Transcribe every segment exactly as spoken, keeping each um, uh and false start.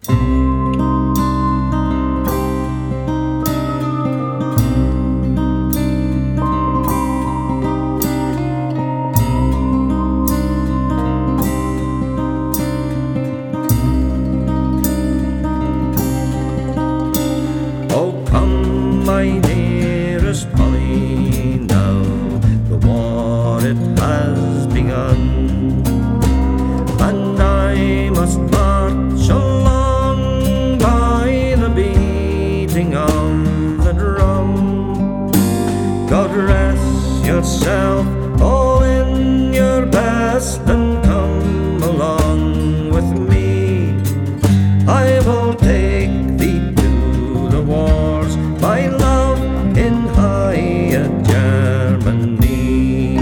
My dearest Polly, now the war it has begun, and I must march along by the beating of the drum. God rest yourself all in your best, and come along with me. I will take thee to the wars, my love, in higher Germany.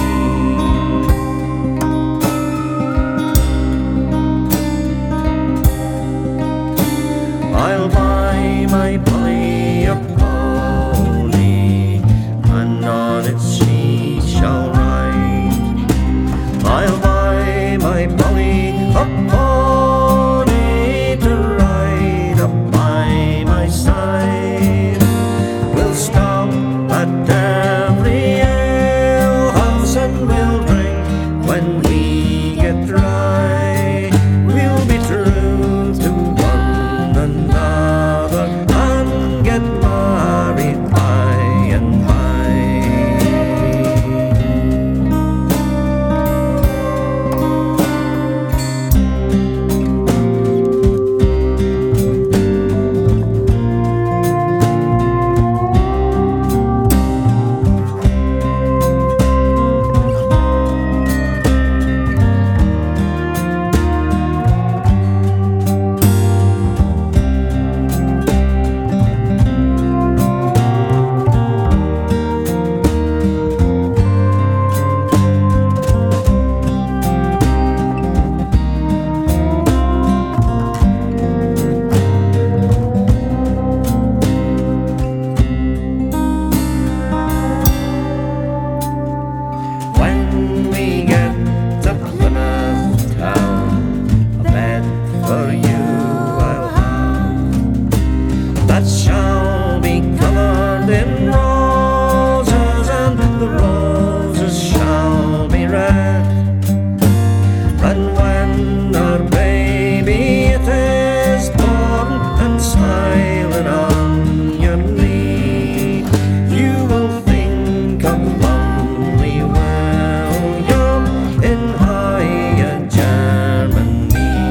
I'll buy my Polly a pony, and on it she shall ride. I'll buy my Polly a pony to ride up by my side. We'll stop at every alehouse and we'll drink when we get dry. We'll be true to one another and get married by and by. When we get to Plymouth town, a bed for you I'll have, that shall be covered in roses, and the roses shall be red. And when our baby it is born and smiling on your knee, you will think of lonely William in higher Germany.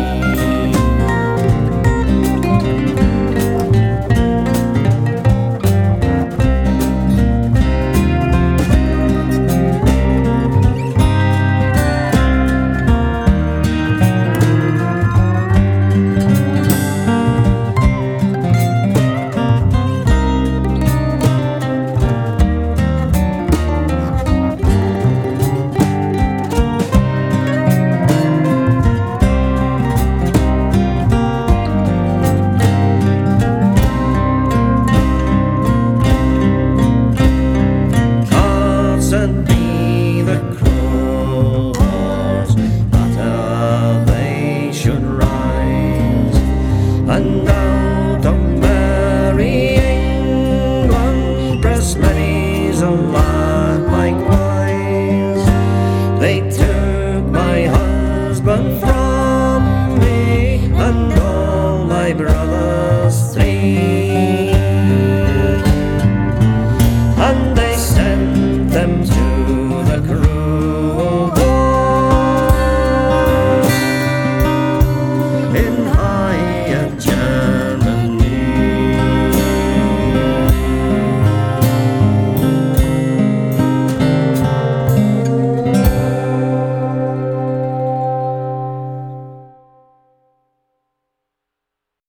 And be the cruel wars that e'er they should rise, and out of merry England press many's a lad likewise. They took my husband from me, and all my brothers three.